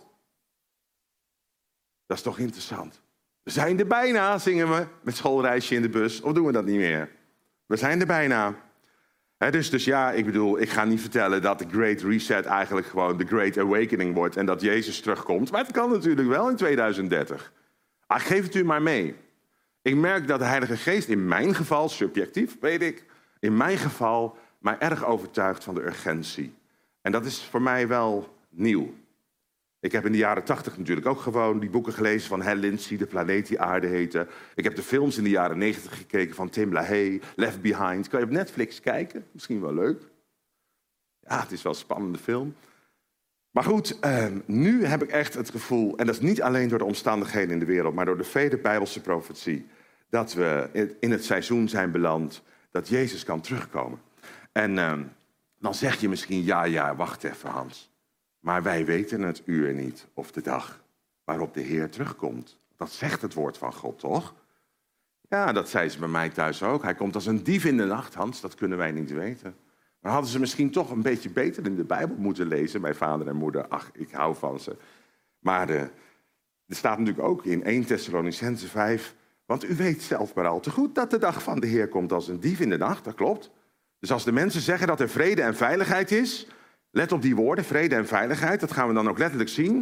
Dat is toch interessant. We zijn er bijna, zingen we met schoolreisje in de bus. Of doen we dat niet meer? We zijn er bijna. Dus ja, ik bedoel, ik ga niet vertellen dat de Great Reset eigenlijk gewoon de Great Awakening wordt en dat Jezus terugkomt. Maar het kan natuurlijk wel in 2030. Ik geef het u maar mee. Ik merk dat de Heilige Geest in mijn geval, subjectief weet ik, in mijn geval mij erg overtuigt van de urgentie. En dat is voor mij wel nieuw. Ik heb in de jaren 80 natuurlijk ook gewoon die boeken gelezen van Hal Lindsey, De planeet die aarde heette. Ik heb de films in de jaren 90 gekeken van Tim LaHaye, Left Behind. Kan je op Netflix kijken? Misschien wel leuk. Ja, het is wel een spannende film. Maar goed, nu heb ik echt het gevoel, en dat is niet alleen door de omstandigheden in de wereld, maar door de vele Bijbelse profetie, dat we in het seizoen zijn beland dat Jezus kan terugkomen. En dan zeg je misschien, ja, wacht even Hans. Maar wij weten het uur niet of de dag waarop de Heer terugkomt. Dat zegt het woord van God, toch? Ja, dat zei ze bij mij thuis ook. Hij komt als een dief in de nacht, Hans, dat kunnen wij niet weten. Maar hadden ze misschien toch een beetje beter in de Bijbel moeten lezen, mijn vader en moeder. Ach, ik hou van ze. Maar er staat natuurlijk ook in 1 Thessalonicenzen 5... want u weet zelf maar al te goed dat de dag van de Heer komt als een dief in de nacht, dat klopt. Dus als de mensen zeggen dat er vrede en veiligheid is, let op die woorden, vrede en veiligheid, dat gaan we dan ook letterlijk zien.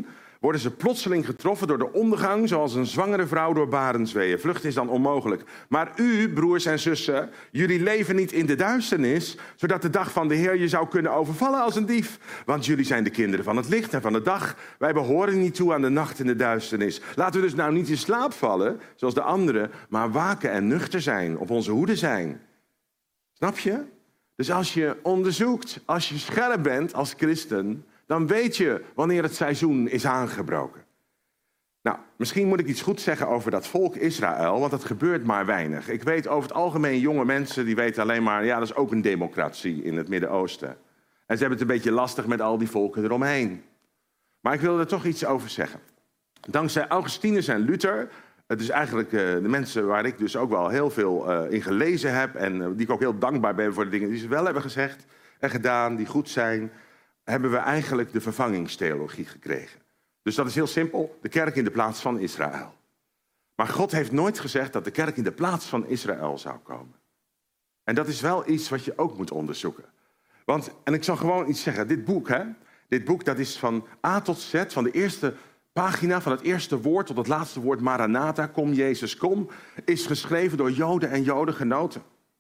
worden ze plotseling getroffen door de ondergang, zoals een zwangere vrouw door barensweeën. Vluchten is dan onmogelijk. Maar u, broers en zussen, jullie leven niet in de duisternis, zodat de dag van de Heer je zou kunnen overvallen als een dief. Want jullie zijn de kinderen van het licht en van de dag. Wij behoren niet toe aan de nacht en de duisternis. Laten we dus nou niet in slaap vallen, zoals de anderen, maar waken en nuchter zijn, op onze hoede zijn. Snap je? Dus als je onderzoekt, als je scherp bent als christen, dan weet je wanneer het seizoen is aangebroken. Nou, misschien moet ik iets goeds zeggen over dat volk Israël, want dat gebeurt maar weinig. Ik weet over het algemeen jonge mensen, die weten alleen maar, ja, dat is ook een democratie in het Midden-Oosten. En ze hebben het een beetje lastig met al die volken eromheen. Maar ik wil er toch iets over zeggen. Dankzij Augustinus en Luther, het is eigenlijk de mensen waar ik dus ook wel heel veel in gelezen heb en die ik ook heel dankbaar ben voor de dingen die ze wel hebben gezegd en gedaan, die goed zijn, hebben we eigenlijk de vervangingstheologie gekregen. Dus dat is heel simpel, de kerk in de plaats van Israël. Maar God heeft nooit gezegd dat de kerk in de plaats van Israël zou komen. En dat is wel iets wat je ook moet onderzoeken. Want, en ik zal gewoon iets zeggen, dit boek dat is van A tot Z, van de eerste pagina, van het eerste woord tot het laatste woord, Maranatha, kom Jezus, kom, is geschreven door Joden en Jodengenoten.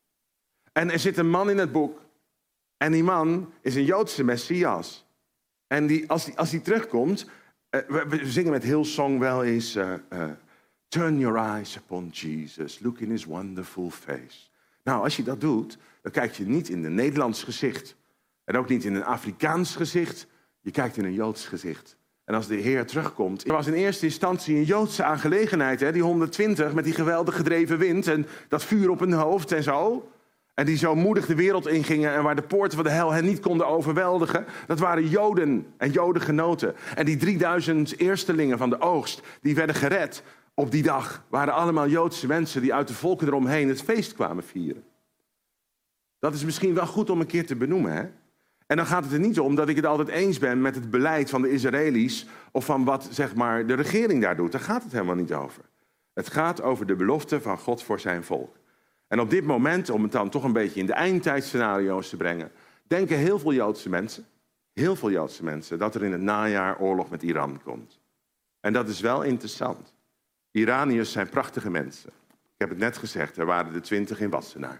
En er zit een man in het boek, en die man is een Joodse Messias. En als die terugkomt, we zingen met Hillsong wel eens, turn your eyes upon Jesus, look in his wonderful face. Nou, als je dat doet, dan kijk je niet in een Nederlands gezicht. En ook niet in een Afrikaans gezicht, je kijkt in een Joods gezicht. En als de Heer terugkomt, het was in eerste instantie een Joodse aangelegenheid, hè, die 120 met die geweldig gedreven wind en dat vuur op hun hoofd en zo. En die zo moedig de wereld ingingen en waar de poorten van de hel hen niet konden overweldigen. Dat waren Joden en Jodengenoten. En die 3000 eerstelingen van de oogst, die werden gered op die dag, waren allemaal Joodse mensen die uit de volken eromheen het feest kwamen vieren. Dat is misschien wel goed om een keer te benoemen, hè? En dan gaat het er niet om dat ik het altijd eens ben met het beleid van de Israëli's of van wat, zeg maar, de regering daar doet. Daar gaat het helemaal niet over. Het gaat over de belofte van God voor zijn volk. En op dit moment, om het dan toch een beetje in de eindtijdscenario's te brengen, denken heel veel Joodse mensen, dat er in het najaar oorlog met Iran komt. En dat is wel interessant. Iraniërs zijn prachtige mensen. Ik heb het net gezegd, er waren er 20 in Wassenaar.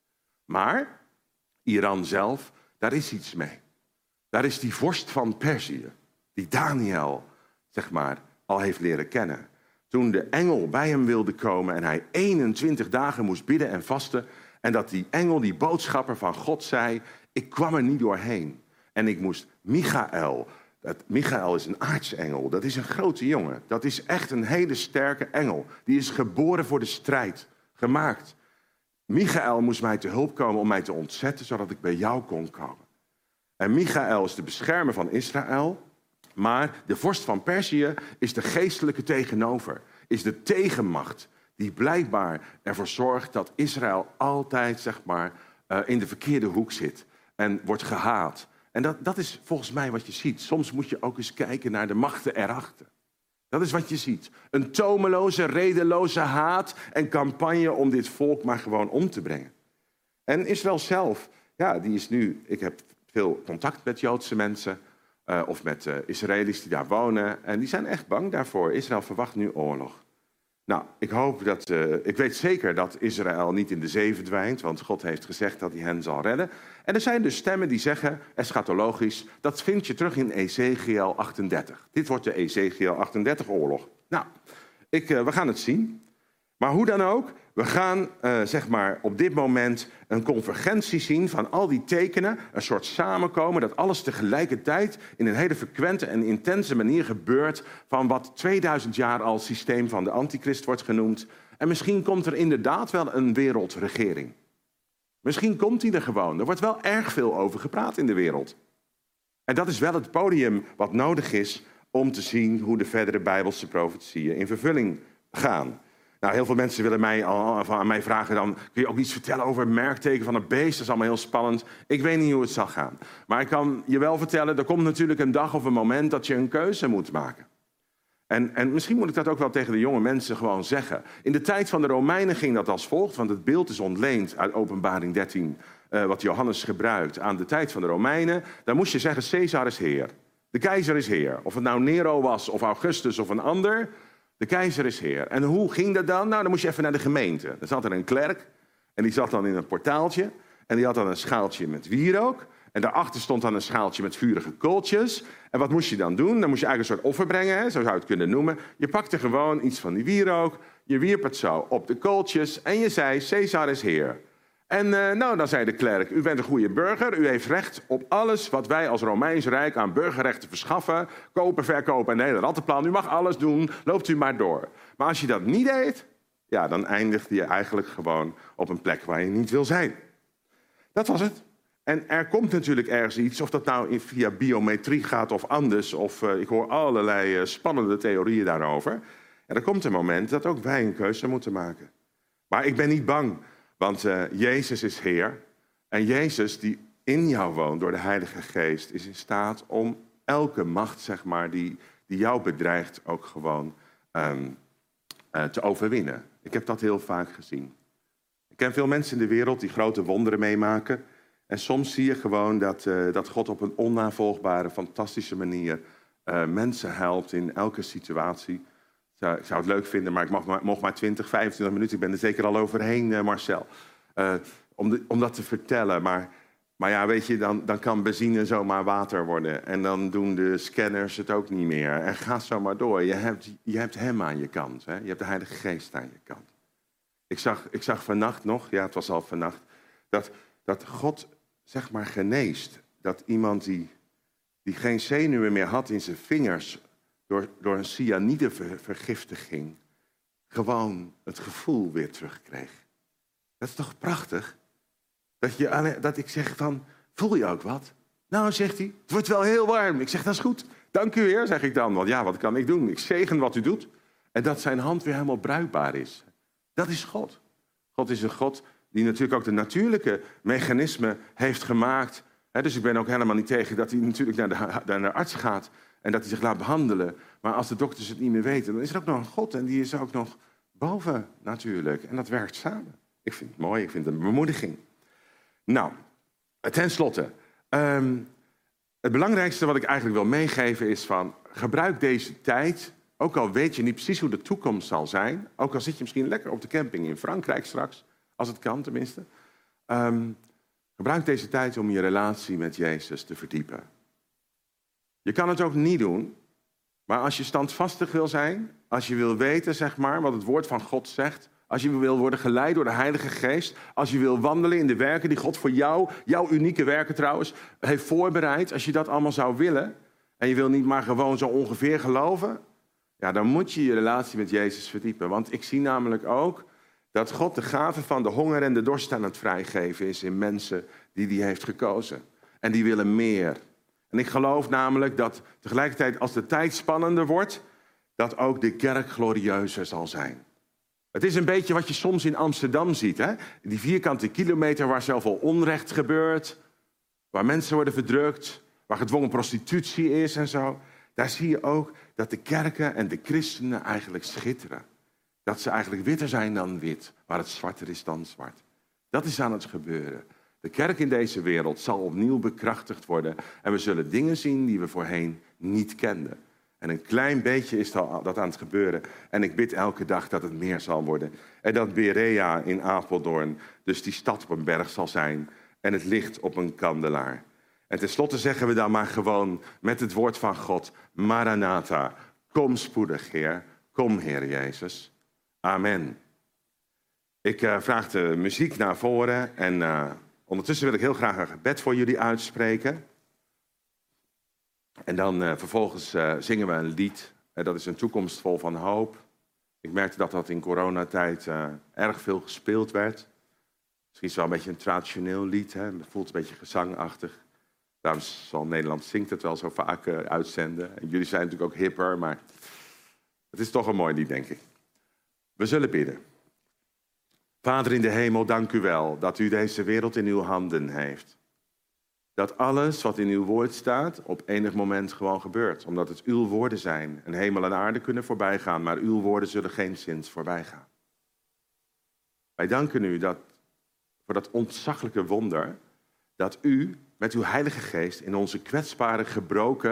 Maar Iran zelf, daar is iets mee. Daar is die vorst van Perzië, die Daniel, zeg maar, al heeft leren kennen. Toen de engel bij hem wilde komen en hij 21 dagen moest bidden en vasten. En dat die engel, die boodschapper van God, zei, ik kwam er niet doorheen. En ik moest Michaël, Michaël is een aartsengel, dat is een grote jongen. Dat is echt een hele sterke engel. Die is geboren voor de strijd, gemaakt. Michaël moest mij te hulp komen om mij te ontzetten, zodat ik bij jou kon komen. En Michaël is de beschermer van Israël. Maar de vorst van Perzië is de geestelijke tegenover. Is de tegenmacht die blijkbaar ervoor zorgt dat Israël altijd, zeg maar, in de verkeerde hoek zit. En wordt gehaat. En dat is volgens mij wat je ziet. Soms moet je ook eens kijken naar de machten erachter. Dat is wat je ziet. Een tomeloze, redeloze haat en campagne om dit volk maar gewoon om te brengen. En Israël zelf, ja, die is nu, ik heb veel contact met Joodse mensen, of met Israëli's die daar wonen. En die zijn echt bang daarvoor. Israël verwacht nu oorlog. Nou, ik weet zeker dat Israël niet in de zee verdwijnt, want God heeft gezegd dat hij hen zal redden. En er zijn dus stemmen die zeggen, eschatologisch, dat vind je terug in Ezekiel 38. Dit wordt de Ezekiel 38 oorlog. Nou, we gaan het zien. Maar hoe dan ook, we gaan zeg maar op dit moment een convergentie zien van al die tekenen. Een soort samenkomen dat alles tegelijkertijd in een hele frequente en intense manier gebeurt van wat 2000 jaar al systeem van de antichrist wordt genoemd. En misschien komt er inderdaad wel een wereldregering. Misschien komt die er gewoon. Er wordt wel erg veel over gepraat in de wereld. En dat is wel het podium wat nodig is om te zien hoe de verdere Bijbelse profetieën in vervulling gaan. Nou, heel veel mensen willen aan mij vragen dan, kun je ook iets vertellen over het merkteken van een beest? Dat is allemaal heel spannend. Ik weet niet hoe het zal gaan. Maar ik kan je wel vertellen, er komt natuurlijk een dag of een moment dat je een keuze moet maken. En misschien moet ik dat ook wel tegen de jonge mensen gewoon zeggen. In de tijd van de Romeinen ging dat als volgt, want het beeld is ontleend uit Openbaring 13, wat Johannes gebruikt aan de tijd van de Romeinen. Dan moest je zeggen, Caesar is heer. De keizer is heer. Of het nou Nero was, of Augustus, of een ander. De keizer is heer. En hoe ging dat dan? Nou, dan moest je even naar de gemeente. Dan zat er een klerk. En die zat dan in een portaaltje. En die had dan een schaaltje met wierook. En daarachter stond dan een schaaltje met vurige kooltjes. En wat moest je dan doen? Dan moest je eigenlijk een soort offer brengen, hè? Zo zou je het kunnen noemen. Je pakte gewoon iets van die wierook. Je wierp het zo op de kooltjes. En je zei, Caesar is heer. En nou, dan zei de klerk, u bent een goede burger. U heeft recht op alles wat wij als Romeins Rijk aan burgerrechten verschaffen. Kopen, verkopen en de hele rattenplan. U mag alles doen, loopt u maar door. Maar als je dat niet deed, ja, dan eindigde je eigenlijk gewoon op een plek waar je niet wil zijn. Dat was het. En er komt natuurlijk ergens iets, of dat nou via biometrie gaat of anders. Of ik hoor allerlei spannende theorieën daarover. En er komt een moment dat ook wij een keuze moeten maken. Maar ik ben niet bang. Want Jezus is Heer. En Jezus die in jou woont door de Heilige Geest is in staat om elke macht, zeg maar, die jou bedreigt ook gewoon te overwinnen. Ik heb dat heel vaak gezien. Ik ken veel mensen in de wereld die grote wonderen meemaken. En soms zie je gewoon dat God op een onnavolgbare, fantastische manier mensen helpt in elke situatie. Ik zou het leuk vinden, maar ik mocht maar 20, 25 minuten. Ik ben er zeker al overheen, Marcel. Om dat te vertellen. Maar ja, weet je, dan kan benzine zomaar water worden. En dan doen de scanners het ook niet meer. En ga zo maar door. Je hebt hem aan je kant. Hè? Je hebt de Heilige Geest aan je kant. Ik zag vannacht nog, ja, het was al vannacht, dat God, zeg maar, geneest. Dat iemand die geen zenuwen meer had in zijn vingers door een cyanidevergiftiging gewoon het gevoel weer terugkreeg. Dat is toch prachtig? Dat ik zeg van, voel je ook wat? Nou, zegt hij, het wordt wel heel warm. Ik zeg, dat is goed. Dank u weer, zeg ik dan. Want ja, wat kan ik doen? Ik zegen wat u doet. En dat zijn hand weer helemaal bruikbaar is. Dat is God. God is een God die natuurlijk ook de natuurlijke mechanismen heeft gemaakt. Dus ik ben ook helemaal niet tegen dat hij natuurlijk naar de arts gaat en dat hij zich laat behandelen. Maar als de dokters het niet meer weten, dan is er ook nog een God en die is ook nog boven natuurlijk. En dat werkt samen. Ik vind het mooi, ik vind het een bemoediging. Nou, ten slotte. Het belangrijkste wat ik eigenlijk wil meegeven is van, gebruik deze tijd. Ook al weet je niet precies hoe de toekomst zal zijn. Ook al zit je misschien lekker op de camping in Frankrijk straks. Als het kan tenminste. Gebruik deze tijd om je relatie met Jezus te verdiepen. Je kan het ook niet doen. Maar als je standvastig wil zijn. Als je wil weten, zeg maar, wat het woord van God zegt. Als je wil worden geleid door de Heilige Geest. Als je wil wandelen in de werken die God voor jou, jouw unieke werken trouwens, heeft voorbereid. Als je dat allemaal zou willen. En je wil niet maar gewoon zo ongeveer geloven. Ja, dan moet je je relatie met Jezus verdiepen. Want ik zie namelijk ook dat God de gave van de honger en de dorst aan het vrijgeven is in mensen die hij heeft gekozen. En die willen meer. En ik geloof namelijk dat tegelijkertijd als de tijd spannender wordt, dat ook de kerk glorieuzer zal zijn. Het is een beetje wat je soms in Amsterdam ziet. Hè? Die vierkante kilometer waar zoveel onrecht gebeurt. Waar mensen worden verdrukt. Waar gedwongen prostitutie is en zo. Daar zie je ook dat de kerken en de christenen eigenlijk schitteren. Dat ze eigenlijk witter zijn dan wit. Waar het zwarter is dan zwart. Dat is aan het gebeuren. De kerk in deze wereld zal opnieuw bekrachtigd worden. En we zullen dingen zien die we voorheen niet kenden. En een klein beetje is dat aan het gebeuren. En ik bid elke dag dat het meer zal worden. En dat Berea in Apeldoorn, dus die stad op een berg zal zijn. En het licht op een kandelaar. En tenslotte zeggen we dan maar gewoon met het woord van God. Maranatha, kom spoedig, Heer. Kom, Heer Jezus. Amen. Ik vraag de muziek naar voren. En ondertussen wil ik heel graag een gebed voor jullie uitspreken. En dan vervolgens zingen we een lied. Dat is een toekomst vol van hoop. Ik merkte dat dat in coronatijd erg veel gespeeld werd. Misschien is het wel een beetje een traditioneel lied. Hè? Het voelt een beetje gezangachtig. Daarom zal Nederland zingt het wel zo vaak uitzenden. En jullie zijn natuurlijk ook hipper, maar het is toch een mooi lied, denk ik. We zullen bidden. Vader in de hemel, dank u wel dat u deze wereld in uw handen heeft. Dat alles wat in uw woord staat op enig moment gewoon gebeurt. Omdat het uw woorden zijn. En hemel en aarde kunnen voorbij gaan, maar uw woorden zullen geen zins voorbij gaan. Wij danken u voor dat ontzaglijke wonder dat u met uw Heilige Geest in onze kwetsbare, gebroken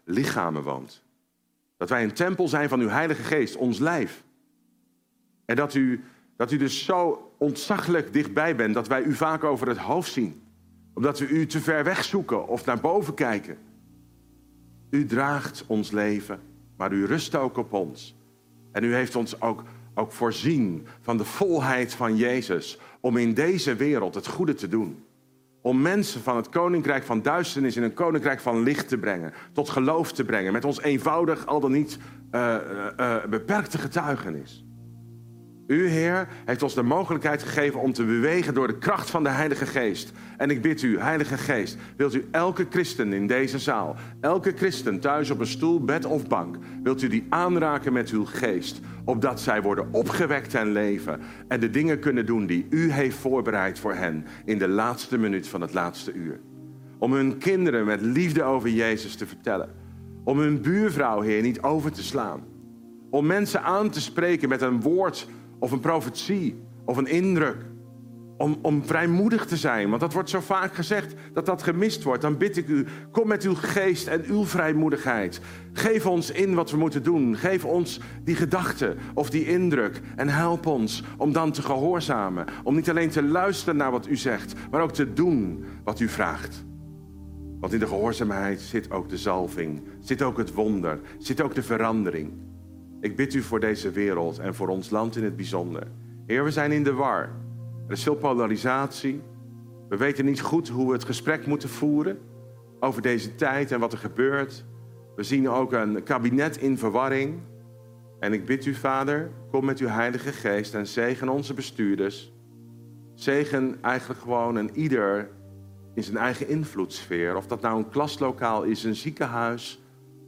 lichamen woont. Dat wij een tempel zijn van uw Heilige Geest, ons lijf. En dat u dus zo ontzaglijk dichtbij bent dat wij u vaak over het hoofd zien. Omdat we u te ver weg zoeken of naar boven kijken. U draagt ons leven, maar u rust ook op ons. En u heeft ons ook voorzien van de volheid van Jezus om in deze wereld het goede te doen. Om mensen van het koninkrijk van duisternis in een koninkrijk van licht te brengen. Tot geloof te brengen. Met ons eenvoudig, al dan niet beperkte getuigenis. U, Heer, heeft ons de mogelijkheid gegeven om te bewegen door de kracht van de Heilige Geest. En ik bid u, Heilige Geest, wilt u elke christen in deze zaal, elke christen thuis op een stoel, bed of bank, wilt u die aanraken met uw geest, opdat zij worden opgewekt en leven en de dingen kunnen doen die u heeft voorbereid voor hen in de laatste minuut van het laatste uur. Om hun kinderen met liefde over Jezus te vertellen. Om hun buurvrouw, Heer, niet over te slaan. Om mensen aan te spreken met een woord of een profetie of een indruk. Om vrijmoedig te zijn, want dat wordt zo vaak gezegd dat gemist wordt. Dan bid ik u, kom met uw geest en uw vrijmoedigheid. Geef ons in wat we moeten doen. Geef ons die gedachte of die indruk. En help ons om dan te gehoorzamen. Om niet alleen te luisteren naar wat u zegt, maar ook te doen wat u vraagt. Want in de gehoorzaamheid zit ook de zalving, zit ook het wonder, zit ook de verandering. Ik bid u voor deze wereld en voor ons land in het bijzonder. Heer, we zijn in de war. Er is veel polarisatie. We weten niet goed hoe we het gesprek moeten voeren over deze tijd en wat er gebeurt. We zien ook een kabinet in verwarring. En ik bid u, Vader, kom met uw Heilige Geest en zegen onze bestuurders. Zegen eigenlijk gewoon een ieder in zijn eigen invloedssfeer. Of dat nou een klaslokaal is, een ziekenhuis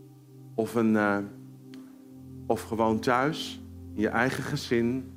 of gewoon thuis, in je eigen gezin.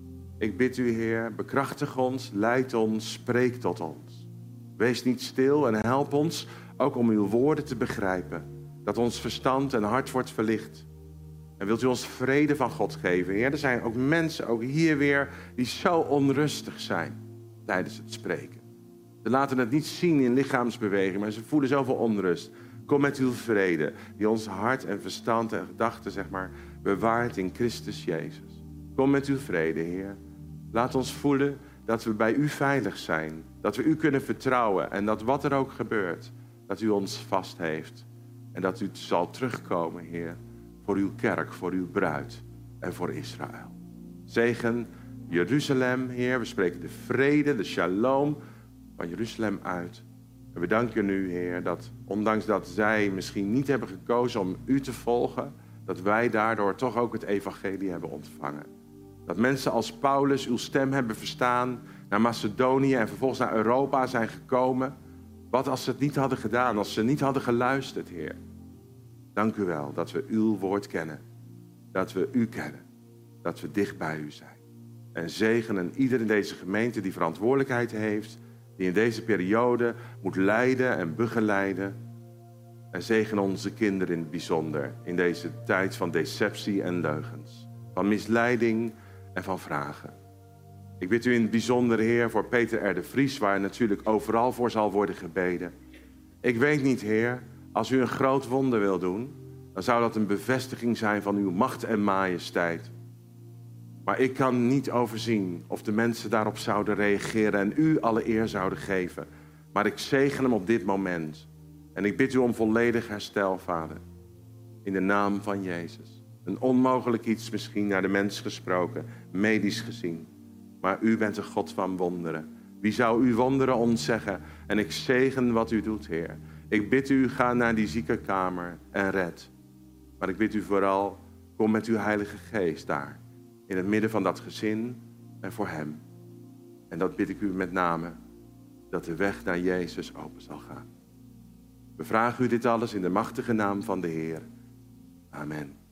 Ik bid u, Heer, bekrachtig ons, leid ons, spreek tot ons. Wees niet stil en help ons ook om uw woorden te begrijpen. Dat ons verstand en hart wordt verlicht. En wilt u ons vrede van God geven, Heer? Er zijn ook mensen, ook hier weer, die zo onrustig zijn tijdens het spreken. Ze laten het niet zien in lichaamsbeweging, maar ze voelen zoveel onrust. Kom met uw vrede, die ons hart en verstand en gedachten, bewaart in Christus Jezus. Kom met uw vrede, Heer. Laat ons voelen dat we bij u veilig zijn. Dat we u kunnen vertrouwen en dat wat er ook gebeurt, dat u ons vast heeft. En dat u zal terugkomen, Heer, voor uw kerk, voor uw bruid en voor Israël. Zegen Jeruzalem, Heer. We spreken de vrede, de shalom van Jeruzalem uit. En we danken u, Heer, dat ondanks dat zij misschien niet hebben gekozen om u te volgen, dat wij daardoor toch ook het evangelie hebben ontvangen. Dat mensen als Paulus uw stem hebben verstaan, naar Macedonië en vervolgens naar Europa zijn gekomen. Wat als ze het niet hadden gedaan, als ze niet hadden geluisterd, Heer. Dank u wel dat we uw woord kennen. Dat we u kennen. Dat we dicht bij u zijn. En zegenen ieder in deze gemeente die verantwoordelijkheid heeft, die in deze periode moet leiden en begeleiden. En zegen onze kinderen in het bijzonder in deze tijd van deceptie en leugens. Van misleiding en van vragen. Ik bid u in het bijzonder, Heer, voor Peter R. de Vries, waar natuurlijk overal voor zal worden gebeden. Ik weet niet, Heer, als u een groot wonder wil doen, dan zou dat een bevestiging zijn van uw macht en majesteit. Maar ik kan niet overzien of de mensen daarop zouden reageren en u alle eer zouden geven. Maar ik zegen hem op dit moment. En ik bid u om volledig herstel, Vader. In de naam van Jezus. Een onmogelijk iets misschien naar de mens gesproken, medisch gezien. Maar u bent een God van wonderen. Wie zou uw wonderen ontzeggen? En ik zegen wat u doet, Heer. Ik bid u, ga naar die ziekenkamer en red. Maar ik bid u vooral, kom met uw Heilige Geest daar. In het midden van dat gezin en voor hem. En dat bid ik u met name, dat de weg naar Jezus open zal gaan. We vragen u dit alles in de machtige naam van de Heer. Amen.